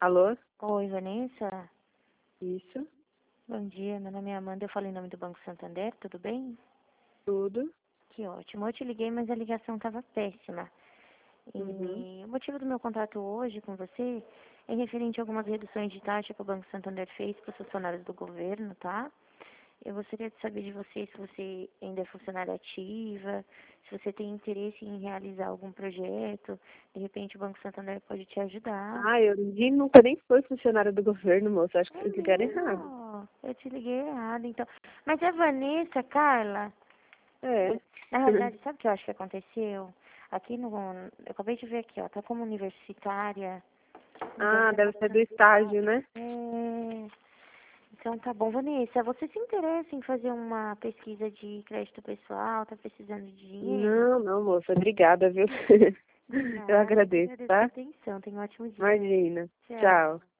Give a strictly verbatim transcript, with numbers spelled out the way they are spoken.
Alô? Oi, Vanessa. Isso, Bom dia, meu nome é Amanda, eu falo em nome do Banco Santander, tudo bem? tudo. Que ótimo. Eu te liguei, mas a ligação estava péssima. Uhum. E o motivo do meu contato hoje com você é referente a algumas reduções de taxa que o Banco Santander fez para os funcionários do governo, tá? Eu gostaria de saber de você se você ainda é funcionária ativa, se você tem interesse em realizar algum projeto, de repente o Banco Santander pode te ajudar. Ah, eu ninguém nunca nem foi funcionário do governo, moça. Acho que É vocês ligaram errado. mesmo? Eu te liguei errado, então. Mas é Vanessa, Carla? É. Na realidade, sabe o que eu acho que aconteceu? Aqui no... Eu acabei de ver aqui, ó. Tá como universitária. Então Ah, tá deve ser do passando... estágio, né? É... Então tá bom. Vanessa, você se interessa em fazer uma pesquisa de crédito pessoal? Tá precisando de dinheiro? Não, não, moça. Obrigada, viu? De Eu nada, eu que agradeço, agradeço a tá? atenção. Tenha um ótimo dia. Imagina. Tchau. Tchau.